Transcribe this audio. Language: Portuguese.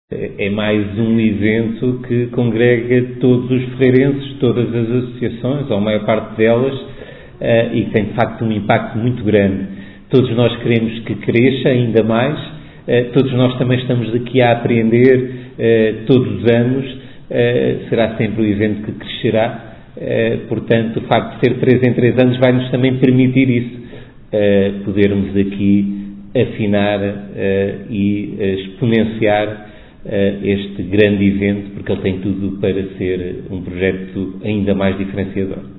É mais um evento que congrega todos os ferreirenses, todas as associações, ou a maior parte delas, e que tem de facto um impacto muito grande. Todos nós queremos que cresça ainda mais, todos nós também estamos aqui a aprender todos os anos, será sempre um evento que crescerá, portanto o facto de ser 3 em 3 anos vai-nos também permitir isso, podermos aqui afinar e exponenciar este grande evento, porque ele tem tudo para ser um projeto ainda mais diferenciador.